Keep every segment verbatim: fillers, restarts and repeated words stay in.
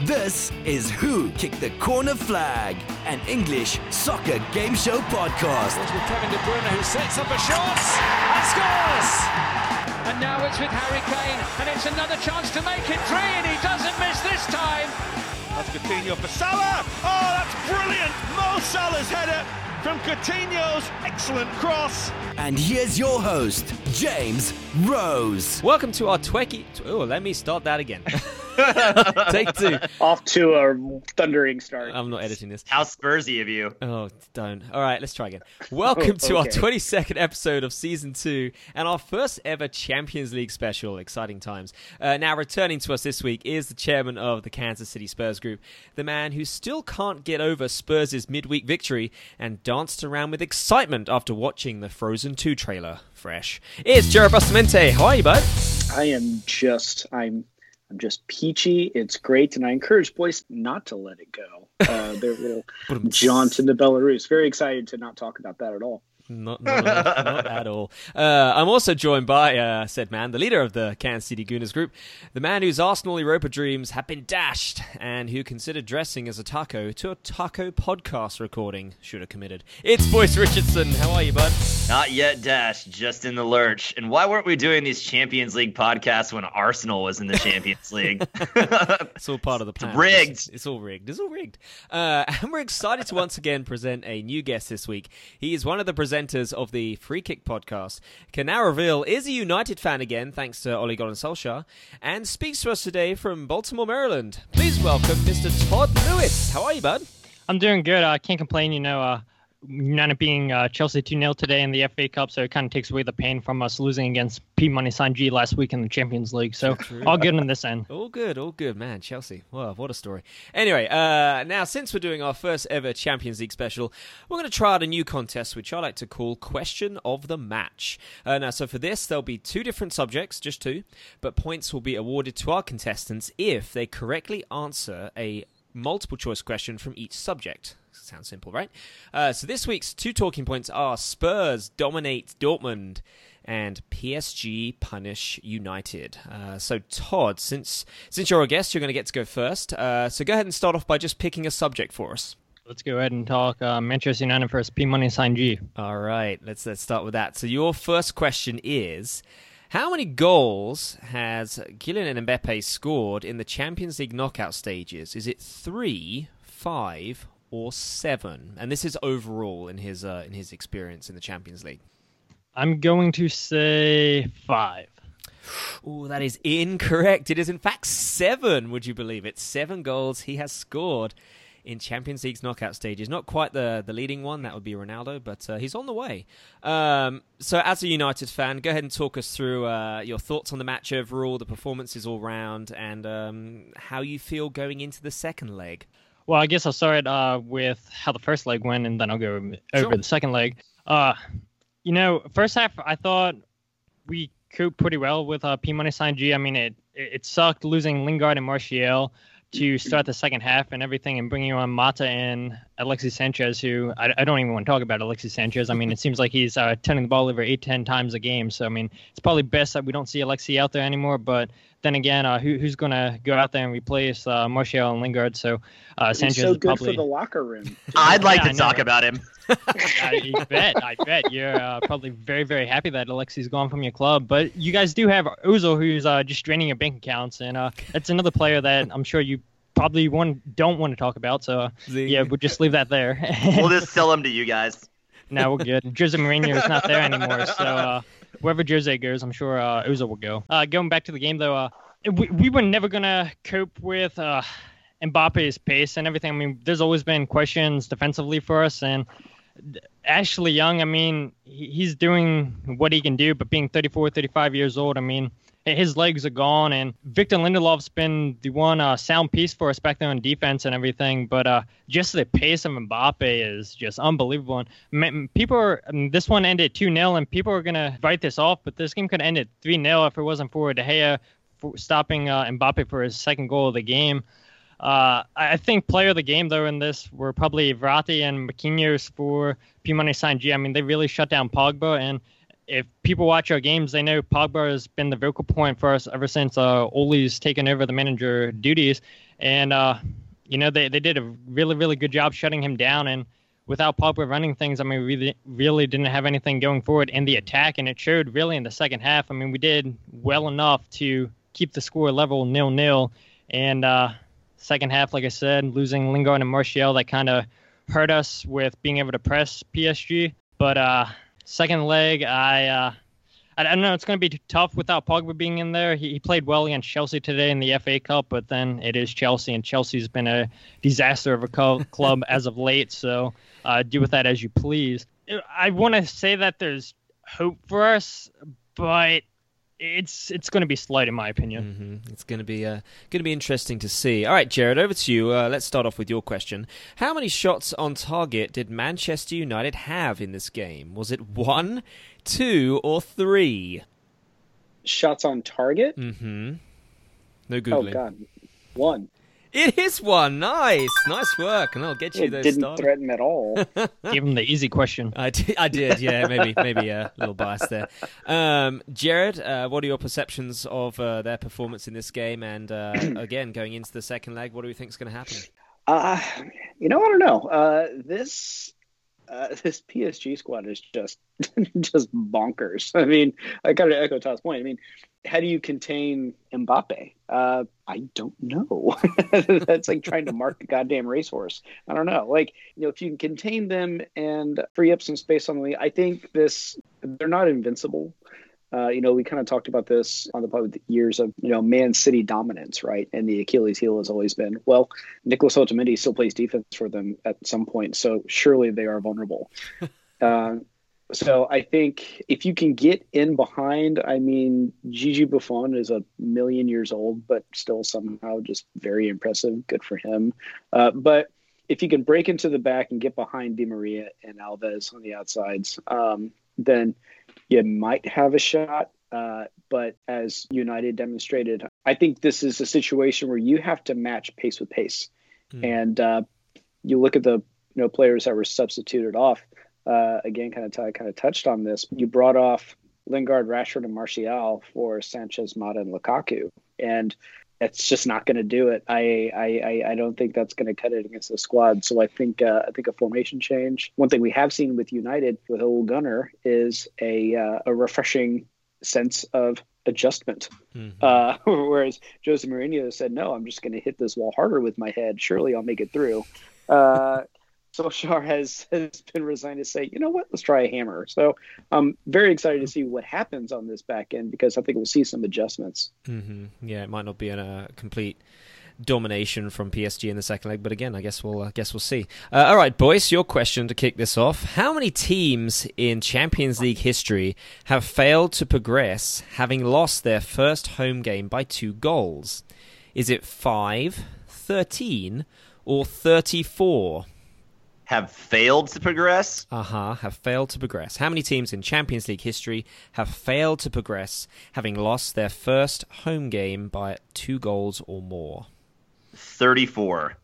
This is Who Kicked the Corner Flag, an English soccer game show podcast. It's with Kevin De Bruyne, who sets up a shot and scores! And now it's with Harry Kane, and it's another chance to make it three, and he doesn't miss this time. That's Coutinho for Salah. Oh, that's brilliant! Mo Salah's header from Coutinho's excellent cross. And here's your host, James Rose. Welcome to our twenty... Oh, let me start that again. Take two. Off to a thundering start. I'm not editing this. How Spursy of you. Oh, don't. All right, let's try again. Welcome to our Okay. twenty-second episode of Season two and our first ever Champions League special. Exciting times. Uh, now, returning to us this week is the chairman of the Kansas City Spurs Group, the man who still can't get over Spurs' midweek victory and danced around with excitement after watching the Frozen two trailer. Fresh. It's Jared Bustamante. How are you, bud? I am just, I'm, I'm just peachy. It's great, and I encourage boys not to let it go. Uh, their little jaunt into Belarus. Very excited to not talk about that at all. Not, not, not, not at all. Uh, I'm also joined by uh, said man, the leader of the Kansas City Gooners group, the man whose Arsenal Europa dreams have been dashed, and who considered dressing as a taco to a taco podcast recording should have committed. It's Boyce Richardson. How are you, bud? Not yet dashed, just in the lurch. And why weren't we doing these Champions League podcasts when Arsenal was in the Champions League? It's all part of the plan. It's rigged. It's, it's all rigged. It's all rigged. Uh, and we're excited to once again present a new guest this week. He is one of the presenters of the Free Kick podcast, can now reveal is a United fan again, thanks to Ole Gunnar Solskjaer, and speaks to us today from Baltimore, Maryland. Please welcome Mister Todd Lewis. How are you, bud? I'm doing good. I can't complain. You know, uh, United being uh, Chelsea two nil today in the F A Cup, so it kind of takes away the pain from us losing against P Money Sanji last week in the Champions League. So all good on this end. All good, all good, man. Chelsea. Wow, what a story. Anyway, uh, now since we're doing our first ever Champions League special, we're going to try out a new contest, which I like to call Question of the Match. Uh, now, so for this, there'll be two different subjects, just two, but points will be awarded to our contestants if they correctly answer a multiple choice question from each subject. Sounds simple, right? Uh, so this week's two talking points are Spurs dominate Dortmund and P S G punish United. Uh, so Todd, since since you're a guest, you're going to get to go first. Uh, so go ahead and start off by just picking a subject for us. Let's go ahead and talk uh, Manchester United versus P Money Sanji. All right, let's let's start with that. So your first question is, how many goals has Kylian Mbappe scored in the Champions League knockout stages? Is it three, five, or seven? And this is overall in his uh, in his experience in the Champions League. I'm going to say five. Oh, that is incorrect. It is in fact seven. Would you believe it? Seven goals he has scored in Champions League's knockout stages. Not quite the, the leading one. That would be Ronaldo, but uh, he's on the way. Um, so as a United fan, go ahead and talk us through uh, your thoughts on the match overall, the performances all round, and um, how you feel going into the second leg. Well, I guess I'll start uh, with how the first leg went, and then I'll go over Sure. the second leg. Uh, you know, first half, I thought we coped pretty well with uh, P Money Sanji. I mean, it it sucked losing Lingard and Martial to start the second half and everything, and bringing on Mata and Alexis Sanchez, who I, I don't even want to talk about Alexis Sanchez. I mean, it seems like he's uh, turning the ball over eight, ten times a game. So, I mean, it's probably best that we don't see Alexis out there anymore. But then again, uh, who, who's going to go out there and replace uh, Martial and Lingard? So, uh, Sanchez He's so is good probably... for the locker room. I'd like Yeah, to I talk know. about him. I bet, I bet. You're uh, probably very, very happy that Alexis gone from your club. But you guys do have Ozil, who's uh, just draining your bank accounts. And uh, that's another player that I'm sure you probably want, don't want to talk about. So, uh, yeah, we'll just leave that there. We'll just sell him to you guys. No, we're good. Jose Mourinho is not there anymore. So uh, wherever Jose goes, I'm sure uh, Ozil will go. Uh, going back to the game, though, uh, we, we were never going to cope with uh, Mbappe's pace and everything. I mean, there's always been questions defensively for us. And Ashley Young, I mean, he, he's doing what he can do, but being thirty-four, thirty-five years old, I mean, his legs are gone, and Victor Lindelof's been the one uh, sound piece for us back there on defense and everything. But uh, just the pace of Mbappe is just unbelievable. And ma- people are, I mean, this one ended two nil, and people are going to write this off, but this game could have ended three nil if it wasn't for De Gea for stopping uh, Mbappe for his second goal of the game. Uh, I think player of the game, though, in this were probably Verratti and Marquinhos for P Money Sanji. I mean, they really shut down Pogba, and if people watch our games, they know Pogba has been the vocal point for us ever since uh, Ole's taken over the manager duties. And, uh, you know, they, they did a really, really good job shutting him down. And without Pogba running things, I mean, we really, really didn't have anything going forward in the attack. And it showed really in the second half. I mean, we did well enough to keep the score level nil-nil. And uh, second half, like I said, losing Lingard and Martial, that kind of hurt us with being able to press P S G. But uh, second leg, I uh, I don't know. It's going to be tough without Pogba being in there. He, he played well against Chelsea today in the F A Cup, but then it is Chelsea, and Chelsea's been a disaster of a co- club as of late. So uh, do with that as you please. I want to say that there's hope for us, but it's it's going to be slight in my opinion. Mm-hmm. It's going to be uh, going to be interesting to see. All right, Jared, over to you. Uh, let's start off with your question. How many shots on target did Manchester United have in this game? Was it one, two, or three? Shots on target? Mm-hmm. No Googling. Oh, God. One. It is one. Nice. Nice work. And I'll get you it those didn't started. threaten at all. Give him the easy question. I did, I did, yeah, maybe maybe a little bias there. Um, Jared, uh, what are your perceptions of uh, their performance in this game? And uh, again, going into the second leg, what do we think is going to happen? Uh, you know, I don't know. Uh, this uh, this P S G squad is just just bonkers. I mean, I got to echo Todd's point. I mean, how do you contain Mbappe? Uh, I don't know. That's like trying to mark a goddamn racehorse. I don't know. Like, you know, if you can contain them and free up some space on the league, I think this, they're not invincible. Uh, you know, we kind of talked about this on the pod with years of, you know, Man City dominance, right? And the Achilles heel has always been, well, Nicolas Otamendi still plays defense for them at some point. So surely they are vulnerable. uh, So I think if you can get in behind, I mean, Gigi Buffon is a million years old, but still somehow just very impressive. Good for him. Uh, but if you can break into the back and get behind Di Maria and Alves on the outsides, um, then you might have a shot. Uh, but as United demonstrated, I think this is a situation where you have to match pace with pace. Mm. And uh, you look at the you know players that were substituted off. Uh, again, kind of t- kind of touched on this. You brought off Lingard, Rashford, and Martial for Sanchez, Mata, and Lukaku, and it's just not going to do it. I, I I don't think that's going to cut it against the squad. So I think uh, I think a formation change. One thing we have seen with United with Ole Gunnar is a uh, a refreshing sense of adjustment. Mm-hmm. Uh, whereas Jose Mourinho said, "No, I'm just going to hit this wall harder with my head. Surely I'll make it through." Uh, Solskjaer has, has been resigned to say, you know what, let's try a hammer. So I'm very excited to see what happens on this back end because I think we'll see some adjustments. Mm-hmm. Yeah, it might not be in a complete domination from P S G in the second leg, but again, I guess we'll uh, guess we'll see. Uh, all right, boys, your question to kick this off: how many teams in Champions League history have failed to progress, having lost their first home game by two goals? Is it five, thirteen, or thirty-four? Have failed to progress? Uh-huh, have failed to progress. How many teams in Champions League history have failed to progress, having lost their first home game by two goals or more? thirty-four.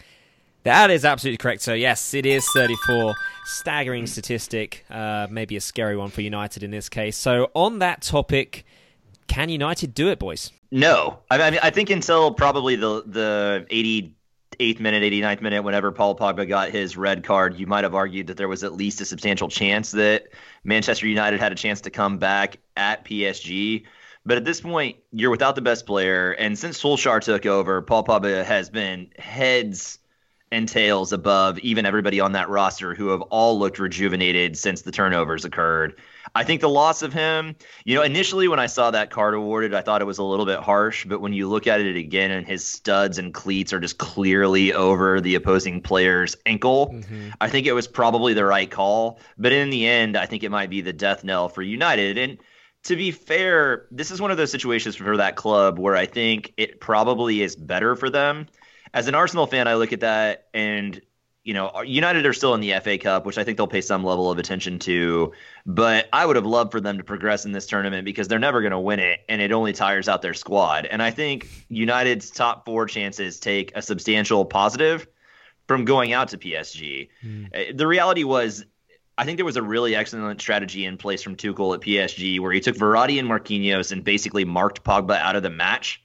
That is absolutely correct. So, yes, it is thirty-four. Staggering statistic. Uh, maybe a scary one for United in this case. So, on that topic, can United do it, boys? No. I mean, I think until probably the the eighty-eighth minute, eighty-ninth minute, whenever Paul Pogba got his red card, you might have argued that there was at least a substantial chance that Manchester United had a chance to come back at P S G. But at this point, you're without the best player. And since Solskjaer took over, Paul Pogba has been heads and tails above even everybody on that roster who have all looked rejuvenated since the turnovers occurred. I think the loss of him, you know, initially when I saw that card awarded, I thought it was a little bit harsh. But when you look at it again and his studs and cleats are just clearly over the opposing player's ankle, mm-hmm. I think it was probably the right call. But in the end, I think it might be the death knell for United. And to be fair, this is one of those situations for that club where I think it probably is better for them. As an Arsenal fan, I look at that and, you know, United are still in the F A Cup, which I think they'll pay some level of attention to. But I would have loved for them to progress in this tournament because they're never going to win it, and it only tires out their squad. And I think United's top four chances take a substantial positive from going out to P S G. Mm. The reality was I think there was a really excellent strategy in place from Tuchel at P S G where he took Verratti and Marquinhos and basically marked Pogba out of the match.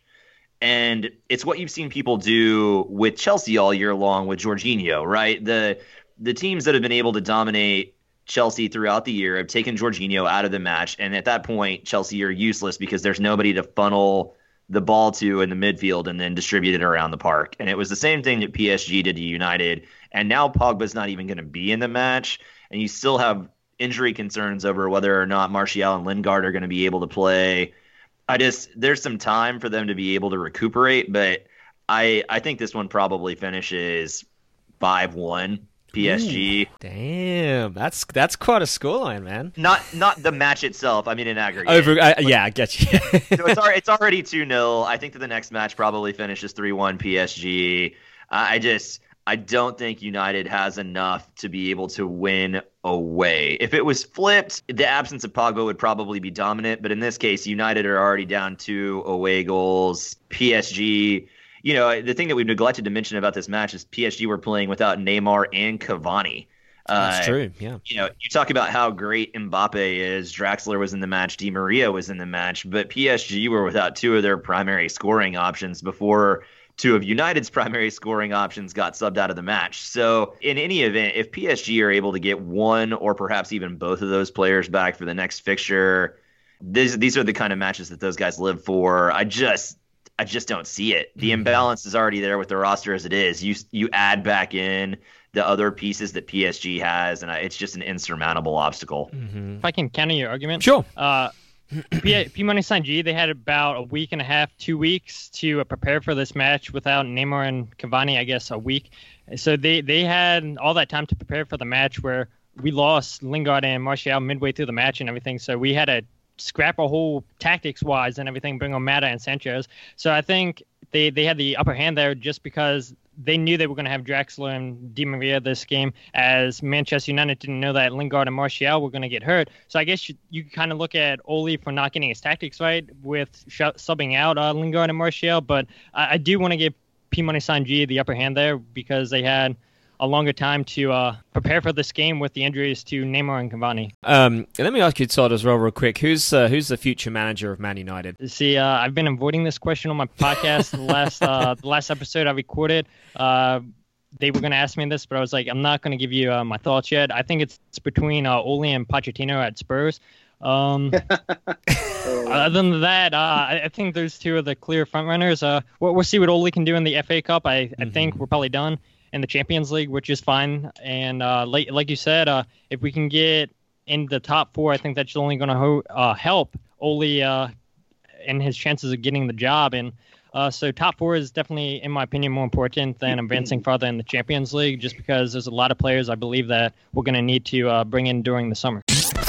And it's what you've seen people do with Chelsea all year long with Jorginho, right? The the teams that have been able to dominate Chelsea throughout the year have taken Jorginho out of the match. And at that point, Chelsea are useless because there's nobody to funnel the ball to in the midfield and then distribute it around the park. And it was the same thing that P S G did to United. And now Pogba's not even going to be in the match. And you still have injury concerns over whether or not Martial and Lingard are going to be able to play. I just there's some time for them to be able to recuperate, but I I think this one probably finishes five one P S G. Ooh, damn, that's that's quite a scoreline, man. Not not the match itself. I mean, in aggregate. Over, uh, yeah, I get you. So it's already, it's already two nil. I think that the next match probably finishes three one P S G. Uh, I just I don't think United has enough to be able to win away. If it was flipped, the absence of Pogba would probably be dominant. But in this case, United are already down two away goals. P S G, you know, the thing that we've neglected to mention about this match is P S G were playing without Neymar and Cavani. That's uh, true, yeah. You know, you talk about how great Mbappe is. Draxler was in the match. Di Maria was in the match. But P S G were without two of their primary scoring options before two of United's primary scoring options got subbed out of the match. So in any event, if P S G are able to get one or perhaps even both of those players back for the next fixture, these, these are the kind of matches that those guys live for. I just I just don't see it. The imbalance is already there with the roster as it is. You you add back in the other pieces that P S G has, and it's just an insurmountable obstacle. Mm-hmm. If I can counter your argument. Sure. Uh, P. P. Money Saint-G, they had about a week and a half, two weeks to uh, prepare for this match without Neymar and Cavani, I guess, a week. So they, they had all that time to prepare for the match where we lost Lingard and Martial midway through the match and everything. So we had to scrap a whole tactics-wise and everything, bring on Mata and Sanchez. So I think they, they had the upper hand there just because they knew they were going to have Draxler and Di Maria this game, as Manchester United didn't know that Lingard and Martial were going to get hurt. So I guess you, you kind of look at Ole for not getting his tactics right with sh- subbing out uh, Lingard and Martial. But I, I do want to give P. Money Saint-G the upper hand there because they had a longer time to uh, prepare for this game with the injuries to Neymar and Cavani. Um, let me ask you, Todd, as well, real quick. Who's uh, who's the future manager of Man United? See, uh, I've been avoiding this question on my podcast. the last uh, the last episode I recorded, uh, they were going to ask me this, but I was like, I'm not going to give you uh, my thoughts yet. I think it's, it's between uh, Ole and Pochettino at Spurs. Um, other than that, uh, I, I think those two are the clear frontrunners. Uh, we'll, we'll see what Ole can do in the F A Cup. I, mm-hmm. I think we're probably done in the Champions League, which is fine. And uh, like like you said, uh, if we can get in the top four, I think that's only going to ho- uh, help Ole uh, and his chances of getting the job. And uh, so top four is definitely, in my opinion, more important than advancing farther in the Champions League, just because there's a lot of players I believe that we're going to need to uh, bring in during the summer.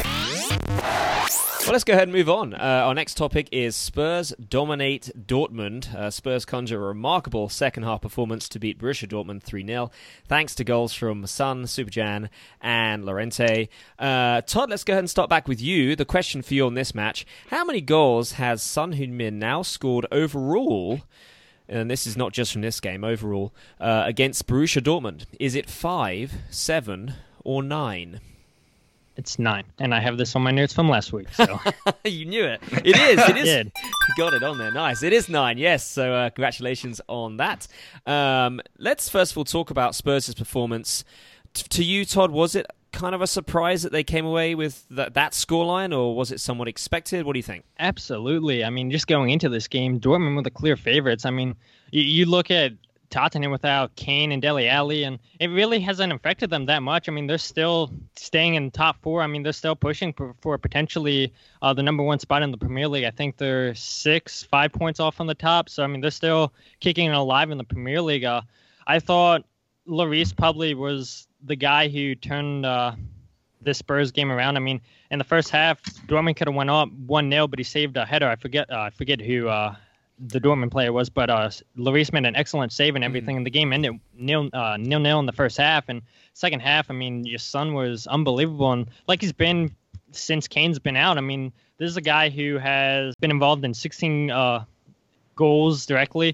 Well, let's go ahead and move on. Uh, our next topic is Spurs dominate Dortmund. Uh, Spurs conjure a remarkable second-half performance to beat Borussia Dortmund three nil, thanks to goals from Son, Subjan, and Llorente. Uh, Todd, let's go ahead and start back with you. The question for you on this match, how many goals has Son Heung-min now scored overall, and this is not just from this game, overall, uh, against Borussia Dortmund? Is it five, seven, or nine? It's nine, and I have this on my notes from last week. So you knew it. It is. It is. did. You got it on there. Nice. It is nine. Yes. So uh, congratulations on that. Um, let's first of all talk about Spurs' performance. T- to you, Todd, was it kind of a surprise that they came away with th- that scoreline, or was it somewhat expected? What do you think? Absolutely. I mean, just going into this game, Dortmund were the clear favorites. I mean, you, you look at Tottenham without Kane and Dele Alli, and it really hasn't affected them that much. I mean, they're still staying in top four. I mean, they're still pushing for, for potentially uh, the number one spot in the Premier League. I think they're six, five points off on the top. So, I mean, they're still kicking it alive in the Premier League. Uh, I thought Lloris probably was the guy who turned uh, this Spurs game around. I mean, in the first half, Dortmund could have went up one nil, but he saved a header. I forget, uh, I forget who uh, the Dortmund player was, but uh, Lloris made an excellent save and everything. Mm. And the game ended nil, uh, nil nil in the first half. And second half, I mean, your son was unbelievable. And like he's been since Kane's been out, I mean, this is a guy who has been involved in sixteen uh, goals directly.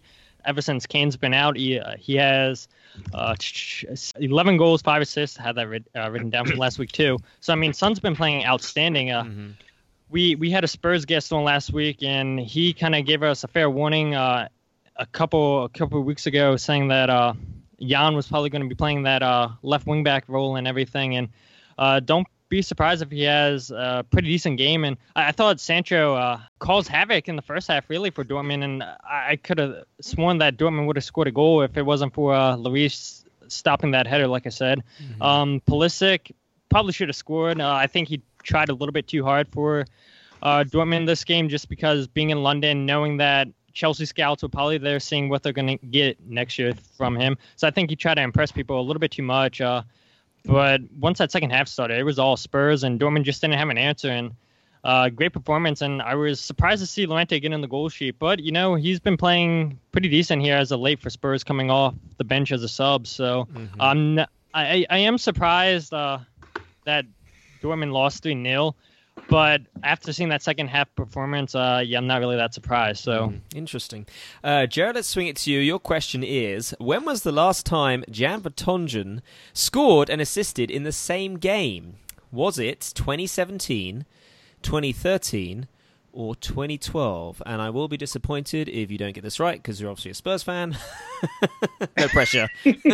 ever since Kane's been out. He, uh, he has uh, eleven goals, five assists. Had that writ- uh, written down from last week too. So I mean, Son's been playing outstanding. Uh, mm-hmm. We we had a Spurs guest on last week, and he kind of gave us a fair warning uh, a couple a couple of weeks ago, saying that uh, Jan was probably going to be playing that uh, left wing back role and everything. And uh, don't be surprised if he has a pretty decent game. And I, I thought Sancho uh, caused havoc in the first half, really, for Dortmund. And I, I could have sworn that Dortmund would have scored a goal if it wasn't for uh, Lloris stopping that header, like I said. Mm-hmm. Um, Pulisic probably should have scored. Uh, I think he tried a little bit too hard for uh, Dortmund this game, just because being in London, knowing that Chelsea scouts were probably there seeing what they're going to get next year from him. So I think he tried to impress people a little bit too much. Uh, but once that second half started, it was all Spurs, and Dortmund just didn't have an answer. And uh, great performance, and I was surprised to see Llorente get in the goal sheet. But, you know, he's been playing pretty decent here as a late for Spurs, coming off the bench as a sub. So mm-hmm. um, I, I am surprised uh, that Dortmund lost three nil, but after seeing that second half performance, uh, yeah, I'm not really that surprised. So mm, interesting. Uh, Jared, let's swing it to you. Your question is, when was the last time Jan Vertonghen scored and assisted in the same game? Was it twenty seventeen, twenty thirteen, or twenty twelve? And I will be disappointed if you don't get this right, because you're obviously a Spurs fan. No pressure.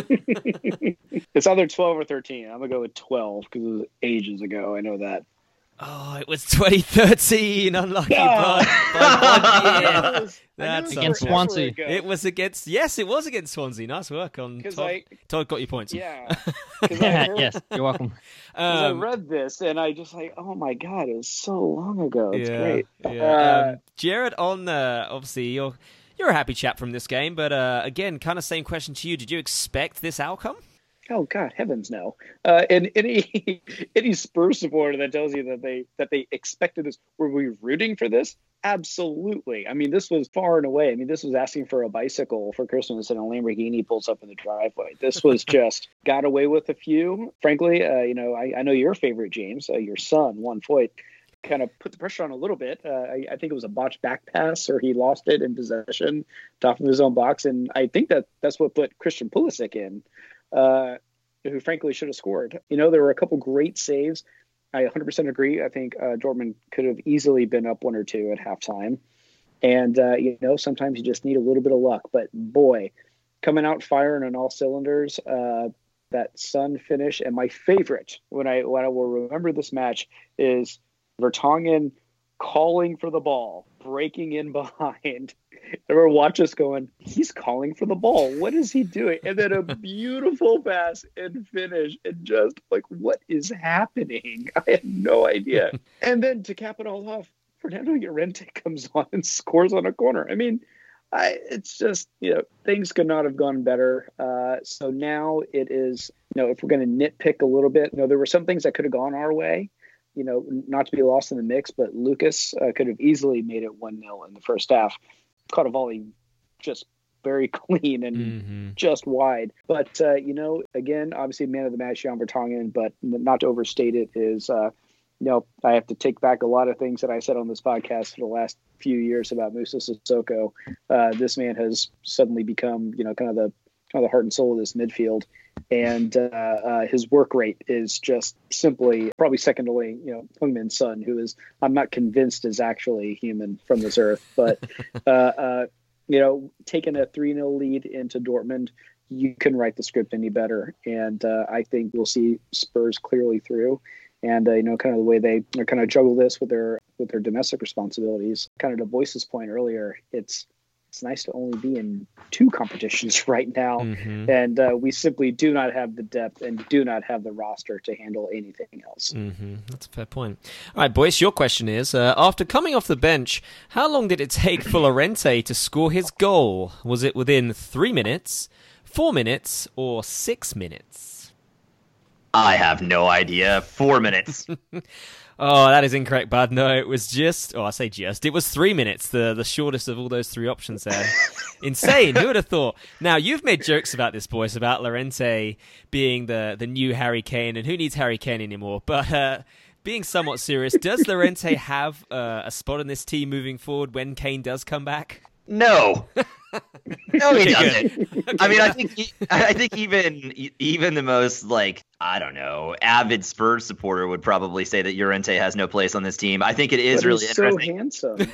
It's either twelve or thirteen. I'm going to go with twelve because it was ages ago. I know that. Oh, it was twenty thirteen. Unlucky, no. but, but one year. That's against Swansea. It was against, yes, it was against Swansea. Nice work on Todd. I, Todd got your points. Yeah. Yes, you're welcome. Um, I read this and I just like, oh my God, it was so long ago. It's yeah, great. Yeah. Uh, um, Jared, on uh, obviously you're you're a happy chap from this game, but uh, again, kind of same question to you. Did you expect this outcome? Oh God, heavens no! Uh, and any any Spurs supporter that tells you that they that they expected this, were we rooting for this? Absolutely. I mean, this was far and away. I mean, this was asking for a bicycle for Christmas and a Lamborghini pulls up in the driveway. This was just got away with a few. Frankly, uh, you know, I, I know your favorite, James, uh, your son, Juan Foyt, kind of put the pressure on a little bit. Uh, I, I think it was a botched back pass, or he lost it in possession, top of his own box, and I think that that's what put Christian Pulisic in. Uh, who frankly should have scored. You know, there were a couple great saves. I one hundred percent agree. I think uh, Dortmund could have easily been up one or two at halftime. And, uh, you know, sometimes you just need a little bit of luck. But, boy, coming out firing on all cylinders, uh, that Son finish. And my favorite, when I, when I will remember this match, is Vertonghen calling for the ball, breaking in behind. I remember watch us going, he's calling for the ball. What is he doing? And then a beautiful pass and finish. And just like, what is happening? I had no idea. And then to cap it all off, Fernando Llorente comes on and scores on a corner. I mean, I, it's just, you know, things could not have gone better. Uh, so now it is, you know, if we're going to nitpick a little bit, you know, there were some things that could have gone our way. You know, not to be lost in the mix, but Lucas uh, could have easily made it one nil in the first half. Caught a volley just very clean and mm-hmm. just wide. But, uh, you know, again, obviously man of the match, Jan Vertonghen, but not to overstate it is, uh, you know, I have to take back a lot of things that I said on this podcast for the last few years about Moussa Sissoko. Uh, this man has suddenly become, you know, kind of the kind of the heart and soul of this midfield. And uh, uh, his work rate is just simply probably second only, you know, Heung-Min Son, who is, I'm not convinced is actually human from this earth. But, uh, uh, you know, taking a three nil lead into Dortmund, you can write the script any better. And uh, I think we'll see Spurs clearly through. And, uh, you know, kind of the way they kind of juggle this with their with their domestic responsibilities. Kind of to Boyce's point earlier, it's it's nice to only be in two competitions right now. Mm-hmm. And uh, we simply do not have the depth and do not have the roster to handle anything else. Mm-hmm. That's a fair point. All right, Boyce, your question is, uh, after coming off the bench, how long did it take for Llorente to score his goal? Was it within three minutes, four minutes, or six minutes? I have no idea. Four minutes. Oh, that is incorrect, bud. No, it was just, oh, I say just, it was three minutes, the the shortest of all those three options there. Insane. Who would have thought? Now, you've made jokes about this, boys, about Llorente being the, the new Harry Kane, and who needs Harry Kane anymore? But uh, being somewhat serious, does Llorente have uh, a spot in this team moving forward when Kane does come back? No. No, he Okay, doesn't. Okay, I mean, I well, think he, I think even even the most like I don't know avid Spurs supporter would probably say that Llorente has no place on this team. I think it is But really he's so interesting. handsome.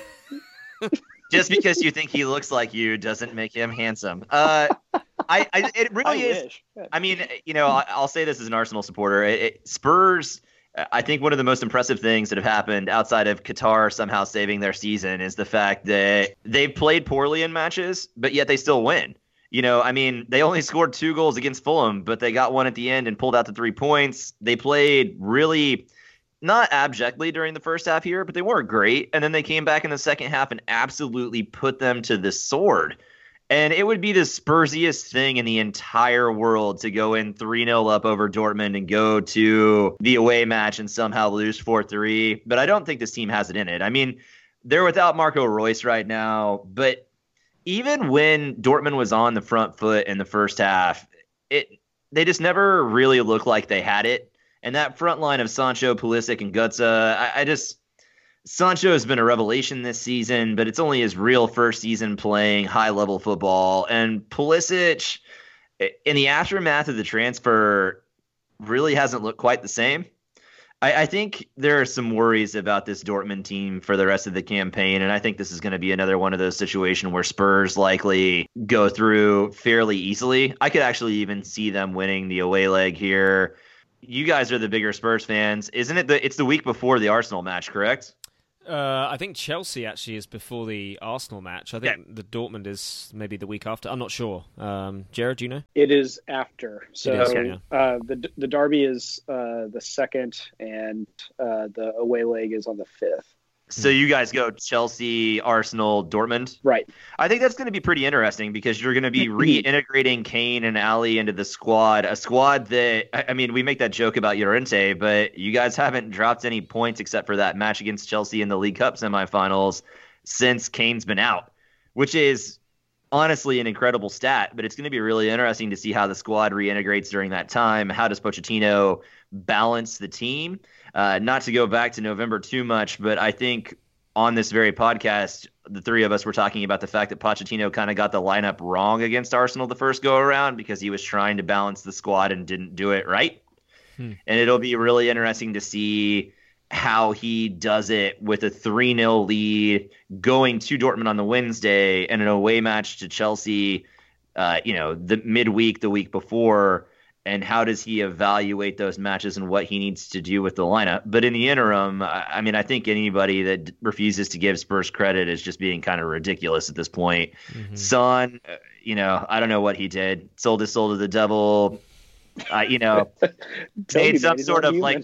Just because you think he looks like you doesn't make him handsome. Uh, I, I it I really is. wish. I mean, you know, I, I'll say this as an Arsenal supporter. It, it, Spurs, I think one of the most impressive things that have happened outside of Qatar somehow saving their season is the fact that they've played poorly in matches, but yet they still win. You know, I mean, they only scored two goals against Fulham, but they got one at the end and pulled out the three points. They played really not abjectly during the first half here, but they weren't great. And then they came back in the second half and absolutely put them to the sword. And it would be the Spursiest thing in the entire world to go in three nil up over Dortmund and go to the away match and somehow lose four three. But I don't think this team has it in it. I mean, they're without Marco Reus right now, but even when Dortmund was on the front foot in the first half, it they just never really looked like they had it. And that front line of Sancho, Pulisic, and Götze, I, I just Sancho has been a revelation this season, but it's only his real first season playing high-level football. And Pulisic, in the aftermath of the transfer, really hasn't looked quite the same. I, I think there are some worries about this Dortmund team for the rest of the campaign, and I think this is going to be another one of those situations where Spurs likely go through fairly easily. I could actually even see them winning the away leg here. You guys are the bigger Spurs fans. Isn't it the, it's the week before the Arsenal match, correct? Uh, I think Chelsea actually is before the Arsenal match. I think Yeah. the Dortmund is maybe the week after. I'm not sure. Um, Jared, do you know? It is after. So It is, yeah. uh, the the derby is uh, the second, and uh, the away leg is on the fifth. So you guys go Chelsea, Arsenal, Dortmund. Right. I think that's going to be pretty interesting because you're going to be reintegrating Kane and Ali into the squad, a squad that, I I mean, we make that joke about Llorente, but you guys haven't dropped any points except for that match against Chelsea in the League Cup semifinals since Kane's been out, which is honestly an incredible stat, but it's going to be really interesting to see how the squad reintegrates during that time. How does Pochettino balance the team? Uh, not to go back to November too much, but I think on this very podcast, the three of us were talking about the fact that Pochettino kind of got the lineup wrong against Arsenal the first go around because he was trying to balance the squad and didn't do it right. Hmm. And it'll be really interesting to see how he does it with a three nil lead going to Dortmund on the Wednesday and an away match to Chelsea, uh, you know, the midweek, the week before. And how does he evaluate those matches and what he needs to do with the lineup? But in the interim, I mean, I think anybody that refuses to give Spurs credit is just being kind of ridiculous at this point. Mm-hmm. Son, you know, I don't know what he did. Sold his soul to the devil. Uh, you know, made some sort of like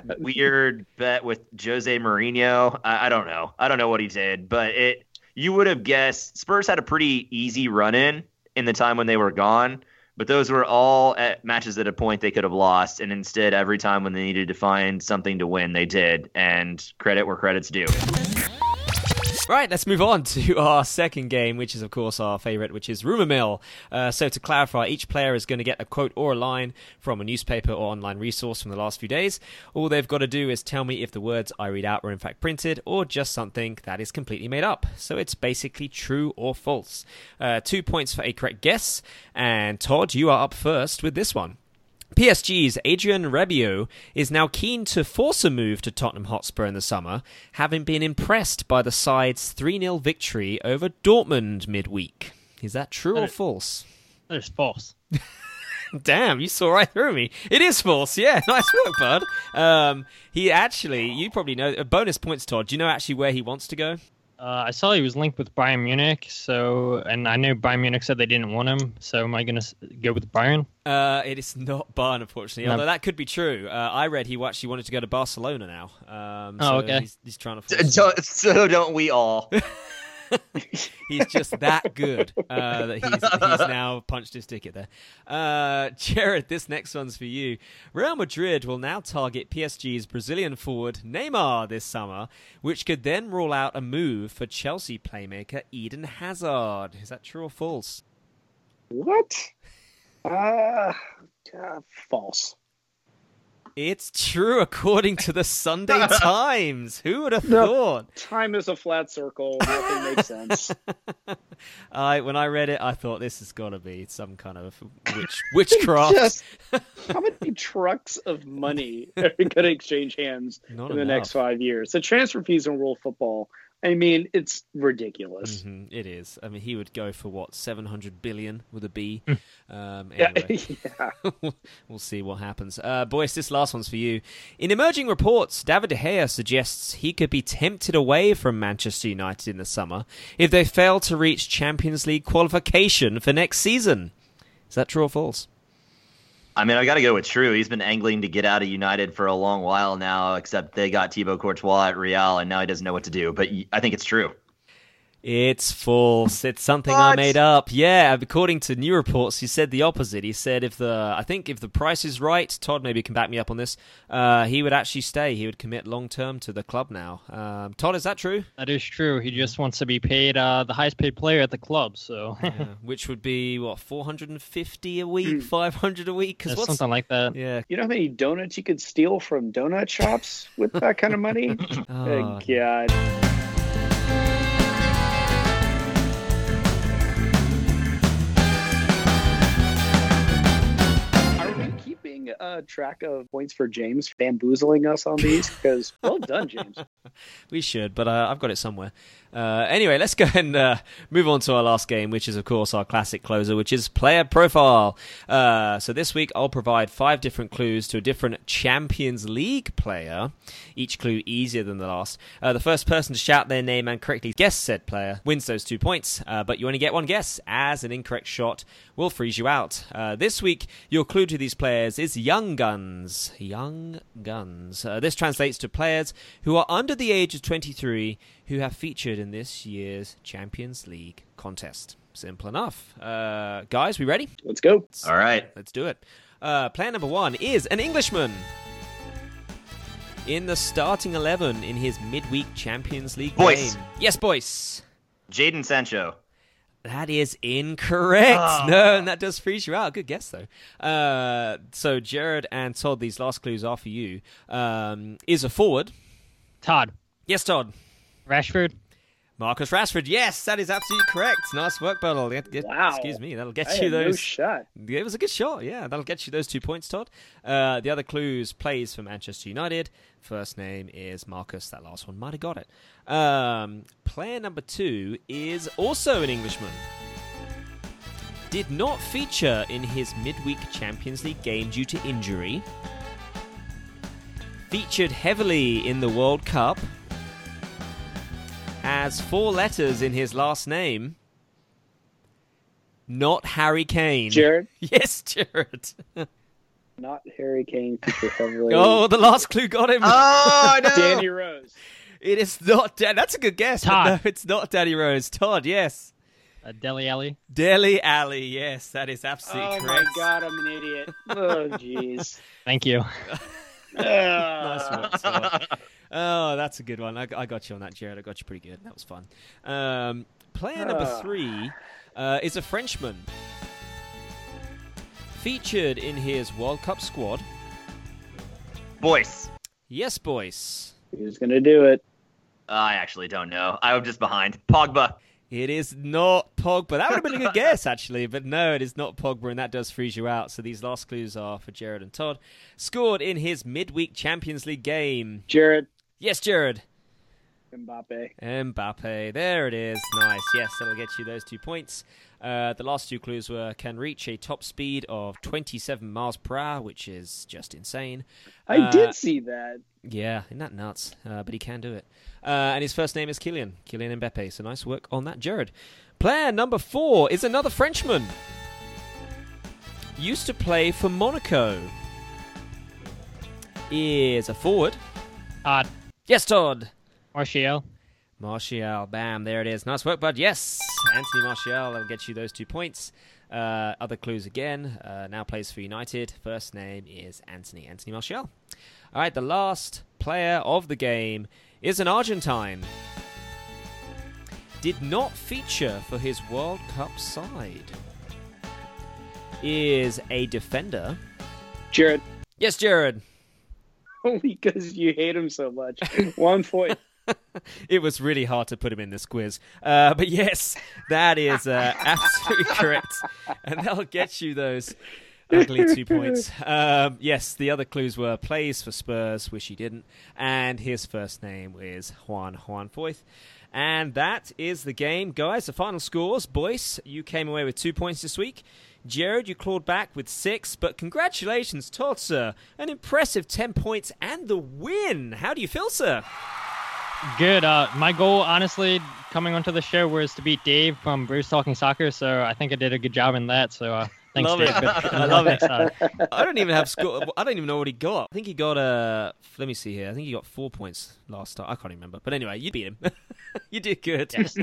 weird bet with Jose Mourinho. I, I don't know. I don't know what he did, but it. You would have guessed Spurs had a pretty easy run in in the time when they were gone. But those were all at matches at a point they could have lost, and instead, every time when they needed to find something to win, they did. And credit where credit's due. Right, let's move on to our second game, which is, of course, our favourite, which is Rumour Mill. Uh, so to clarify, each player is going to get a quote or a line from a newspaper or online resource from the last few days. All they've got to do is tell me if the words I read out were in fact printed or just something that is completely made up. So it's basically true or false. Uh, two points for a correct guess. And Todd, you are up first with this one. P S G's Adrien Rabiot is now keen to force a move to Tottenham Hotspur in the summer, having been impressed by the side's three nil victory over Dortmund midweek. Is that true or false? That is false. Damn, you saw right through me. It is false, yeah. Nice work, bud. Um, he actually, you probably know, bonus points, Todd. Do you know actually where he wants to go? Uh, I saw he was linked with Bayern Munich, so and I know Bayern Munich said they didn't want him. So am I going to go with Bayern? Uh, it is not Bayern, unfortunately. No. Although that could be true. Uh, I read he actually wanted to go to Barcelona now. Um, oh, so okay. He's, he's trying to. Force So, so don't we all? He's just that good uh, that he's, he's now punched his ticket there. Uh, Jared, this next one's for you. Real Madrid will now target P S G's Brazilian forward Neymar this summer, which could then rule out a move for Chelsea playmaker Eden Hazard. Is that true or false? What? Uh, uh false. It's true, according to the Sunday Times. Who would have No. thought? Time is a flat circle. Nothing makes sense. I when I read it, I thought this has got to be some kind of witch, witchcraft. Just how many trucks of money are going to exchange hands Not in the enough. next five years? The transfer fees in world football, I mean, it's ridiculous. Mhm, it is. I mean, he would go for what, seven hundred billion with a B. Um, Yeah, anyway. yeah. We'll see what happens. Uh, Boyce, this last one's for you. In emerging reports, David De Gea suggests he could be tempted away from Manchester United in the summer if they fail to reach Champions League qualification for next season. Is that true or false? I mean, I got to go with true. He's been angling to get out of United for a long while now, except they got Thibaut Courtois at Real, and now he doesn't know what to do. But I think it's true. It's false. It's something I What? made up. Yeah, according to new reports, he said the opposite. He said if the, I think if the price is right, Todd maybe can back me up on this, uh, he would actually stay. He would commit long term to the club now. Um, Todd, is that true? That is true. He just wants to be paid uh, the highest paid player at the club. So Yeah, which would be, what, four hundred fifty a week, five hundred a week? 'Cause That's what's, something like that. yeah. You know how many donuts you could steal from donut shops with that kind of money? Oh, Oh, God. Are we keeping uh, track of points for James bamboozling us on these? Because well done, James. we should, but uh, I've got it somewhere. Uh, anyway, let's go and uh, move on to our last game, which is, of course, our classic closer, which is player profile. Uh, so this week, I'll provide five different clues to a different Champions League player, each clue easier than the last. Uh, the first person to shout their name and correctly guess said player wins those two points, uh, but you only get one guess, as an incorrect shot will freeze you out. Uh, this week, your clue to these players is Young Guns. Young Guns. Uh, this translates to players who are under the age of twenty-three who have featured in this year's Champions League contest. Simple enough. Uh, guys, we ready? Let's go. All right. Let's do it. Uh, player number one is an Englishman. In the starting eleven in his midweek Champions League Boyce. game. Yes, Boyce. Jadon Sancho. That is incorrect. Oh. No, and that does freeze you out. Good guess, though. Uh, so, Jared and Todd, these last clues are for you. Um, is a forward. Todd. Yes, Todd. Rashford. Marcus Rashford. Yes, that is absolutely correct. Nice work, Buttle. Get, get, Wow. Excuse me. That'll get I you had no those. shot. It was a good shot. Yeah, that'll get you those two points, Todd. Uh, the other clues: plays for Manchester United. First name is Marcus. That last one might have got it. Um, player number two is also an Englishman. Did not feature in his midweek Champions League game due to injury. Featured heavily in the World Cup. Has four letters in his last name. Not Harry Kane. Jared, Yes, Jared. not Harry Kane. Feature heavily. Oh, the last clue got him. Oh, no. Danny Rose. It is not Dan. That's a good guess. But Todd. no, it's not Danny Rose. Todd, yes. Uh, Dele Alli. Dele Alli, yes. That is absolutely Oh my correct. God, I'm an idiot. Oh jeez. Thank you. Nice Uh, work, Todd. Oh, that's a good one. I, I got you on that, Jared. I got you pretty good. That was fun. Um, player number Ah. three uh, is a Frenchman. Featured in his World Cup squad. Boyce. Yes, Boyce. Who's gonna do it? I actually don't know. I'm just behind. Pogba. It is not Pogba. That would have been a good guess, actually. But no, it is not Pogba, and that does freeze you out. So these last clues are for Jared and Todd. Scored in his midweek Champions League game. Jared Yes, Jared. Mbappe. Mbappe. There it is. Nice. Yes, that'll get you those two points. Uh, the last two clues were can reach a top speed of twenty-seven miles per hour, which is just insane. I Uh, did see that. Yeah, isn't that nuts? Uh, but he can do it. Uh, and his first name is Kylian. Kylian Mbappe. So nice work on that, Jared. Player number four is another Frenchman. Used to play for Monaco. Is a forward. Todd. Yes, Todd. Martial. Martial. Bam. There it is. Nice work, bud. Yes. Anthony Martial. That'll get you those two points. Uh, other clues again. Uh, now plays for United. First name is Anthony. Anthony Martial. All right, the last player of the game is an Argentine. Did not feature for his World Cup side. Is a defender. Jared. Yes, Jared. only because you hate him so much. One point. It was really hard to put him in this quiz. Uh, but yes, that is uh, absolutely correct. And that'll get you those ugly two points. Um, yes, the other clues were plays for Spurs, which he didn't. And his first name is Juan Juan Foyth. And that is the game. Guys, the final scores. Boyce, you came away with two points this week. Jared, you clawed back with six. But congratulations, Todd, sir. An impressive ten points and the win. How do you feel, sir? Good. Uh, my goal, honestly, coming onto the show was to beat Dave from Bruce Talking Soccer, so I think I did a good job in that. So uh, thanks, love Dave. It. I love it. I don't even have score. I don't even know what he got. I think he got a. Uh, let me see here. I think he got four points last time. I can't remember. But anyway, you beat him. You did good. Yes.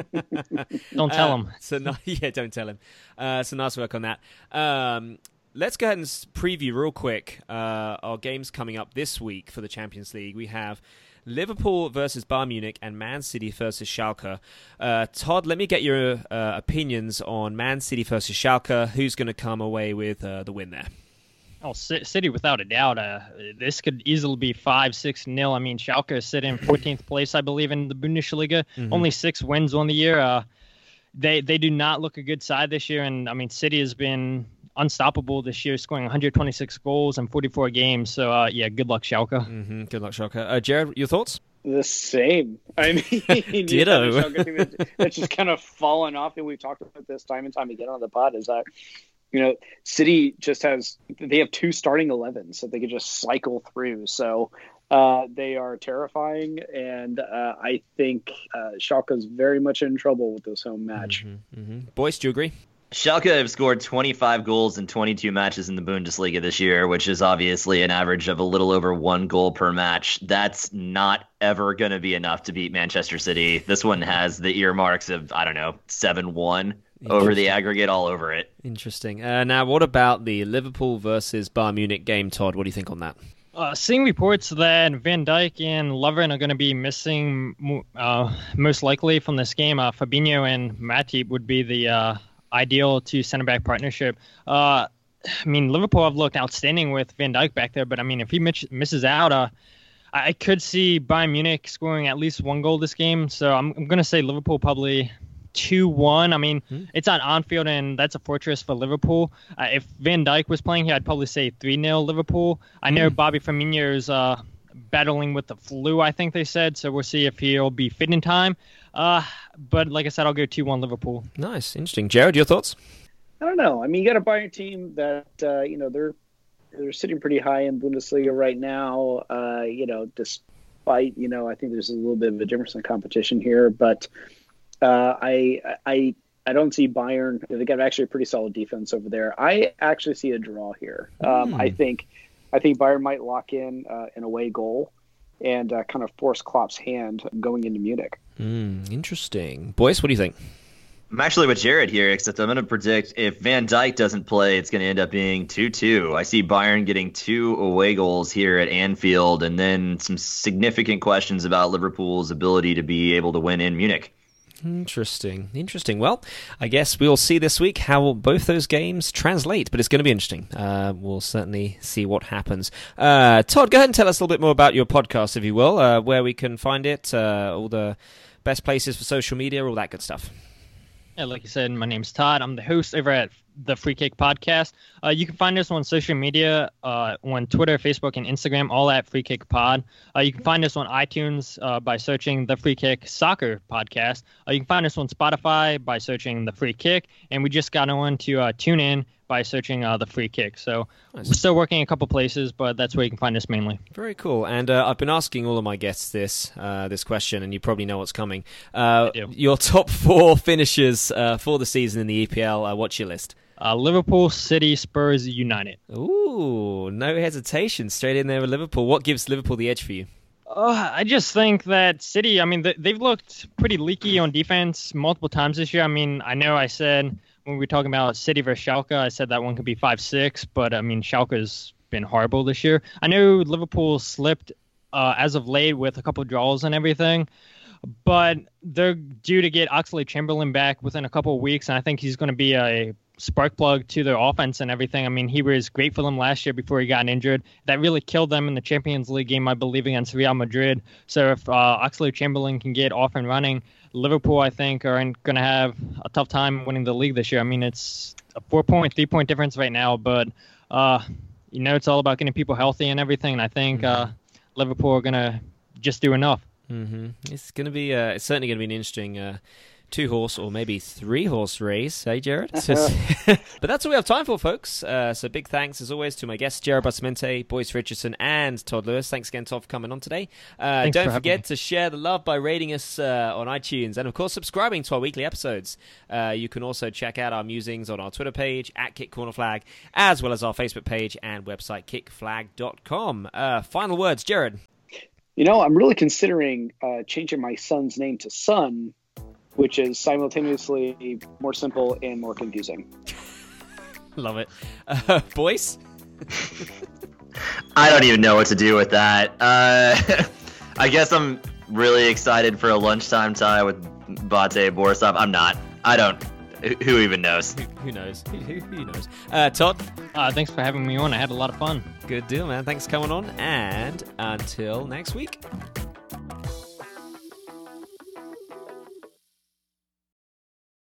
Don't tell uh, him. So no, yeah, don't tell him. Uh, so nice work on that. Um, let's go ahead and preview real quick uh, our games coming up this week for the Champions League. We have Liverpool versus Bayern Munich and Man City versus Schalke. Uh, Todd, let me get your uh, opinions on Man City versus Schalke. Who's going to come away with uh, the win there? Oh, City, without a doubt. Uh, this could easily be five six nil. I mean, Schalke is sitting in fourteenth place, I believe, in the Bundesliga. Mm-hmm. Only six wins on the year. Uh, they they do not look a good side this year. And, I mean, City has been unstoppable this year, scoring one hundred twenty-six goals in forty-four games. So, uh, yeah, good luck, Schalke. Mm-hmm. Good luck, Schalke. Uh, Jared, your thoughts? The same. I mean, ditto. That, that's just kind of fallen off, and we've talked about this time and time again on the pod, is that, you know, City just has, they have two starting elevens that they could just cycle through. So uh, they are terrifying, and uh, I think uh, Schalke's very much in trouble with this home match. Mm-hmm. Mm-hmm. Boyce, do you agree? Schalke have scored twenty-five goals in twenty-two matches in the Bundesliga this year, which is obviously an average of a little over one goal per match. That's not ever going to be enough to beat Manchester City. This one has the earmarks of, I don't know, seven one over the aggregate all over it. Interesting. Uh, now, what about the Liverpool versus Bayern Munich game, Todd? What do you think on that? Uh, seeing reports that Van Dijk and Lovren are going to be missing uh, most likely from this game, uh, Fabinho and Matip would be the uh, ideal two center-back partnership. Uh, I mean, Liverpool have looked outstanding with Van Dijk back there, but I mean, if he miss- misses out, uh, I could see Bayern Munich scoring at least one goal this game. So I'm, I'm going to say Liverpool probably two one. I mean, hmm. it's on Anfield, and that's a fortress for Liverpool. Uh, if Van Dijk was playing here, I'd probably say three nil Liverpool. I know hmm. Bobby Firmino is uh, battling with the flu, I think they said, so we'll see if he'll be fit in time. Uh, but like I said, I'll go two one Liverpool. Nice. Interesting. Jared, your thoughts? I don't know. I mean, you got a Bayern team that, uh, you know, they're they're sitting pretty high in Bundesliga right now, uh, you know, despite, you know, I think there's a little bit of a difference in competition here, but uh, I, I, I don't see Bayern. They got actually a pretty solid defense over there. I actually see a draw here. Um, mm. I think, I think Bayern might lock in uh, an away goal and uh, kind of force Klopp's hand going into Munich. Mm, interesting. Boyce, what do you think? I'm actually with Jared here, except I'm going to predict if Van Dijk doesn't play, it's going to end up being two two. I see Bayern getting two away goals here at Anfield, and then some significant questions about Liverpool's ability to be able to win in Munich. Interesting. Interesting. Well, I guess we'll see this week how both those games translate, but it's going to be interesting. Uh, we'll certainly see what happens. Uh, Todd, go ahead and tell us a little bit more about your podcast, if you will, uh, where we can find it, uh, all the best places for social media, all that good stuff. Yeah, like you said, my name's Todd. I'm the host over at the Free Kick Podcast. Uh, you can find us on social media, uh, on Twitter, Facebook, and Instagram, all at Free Kick Pod. Uh, you can find us on iTunes uh, by searching the Free Kick Soccer Podcast. Uh, you can find us on Spotify by searching the Free Kick, and we just got on to uh, tune in by searching uh, the Free Kick. So nice. We're still working a couple places, but that's where you can find us mainly. Very cool. And uh, I've been asking all of my guests this uh, this question, and you probably know what's coming. Uh, I do. Your top four finishers uh, for the season in the E P L. Uh, what's your list? Uh, Liverpool, City, Spurs, United. Ooh, no hesitation. Straight in there with Liverpool. What gives Liverpool the edge for you? Uh, I just think that City, I mean, they've looked pretty leaky on defense multiple times this year. I mean, I know I said when we were talking about City versus Schalke, I said that one could be five six, but, I mean, Schalke's been horrible this year. I know Liverpool slipped uh, as of late with a couple of draws and everything, but they're due to get Oxlade-Chamberlain back within a couple of weeks, and I think he's going to be a spark plug to their offense and everything. I mean, he was great for them last year before he got injured. That really killed them in the Champions League game, I believe, against Real Madrid. So if uh, Oxlade-Chamberlain can get off and running, Liverpool, I think, are going to have a tough time winning the league this year. I mean, it's a four-point, three-point difference right now, but, uh, you know, it's all about getting people healthy and everything, and I think uh, Liverpool are going to just do enough. Mm-hmm. It's going to be, uh, it's certainly going to be an interesting uh, two-horse or maybe three-horse race, hey, Jared? But that's all we have time for, folks. Uh, so big thanks, as always, to my guests, Jared Bustamante, Boyce Richardson, and Todd Lewis. Thanks again, Todd, for coming on today. Uh, Thanks don't for forget to share the love by rating us uh, on iTunes and, of course, subscribing to our weekly episodes. Uh, you can also check out our musings on our Twitter page, at Kick Corner Flag, as well as our Facebook page and website, kick flag dot com. Uh, final words, Jared. You know, I'm really considering uh, changing my son's name to Son, which is simultaneously more simple and more confusing. Love it. Uh, Boyce? I don't even know what to do with that. Uh, I guess I'm really excited for a lunchtime tie with Bate Borisov. I'm not. I don't. Who even knows? Who, who knows? Who, who, who knows? Uh, Todd? Uh, thanks for having me on. I had a lot of fun. Good deal, man. Thanks for coming on. And until next week.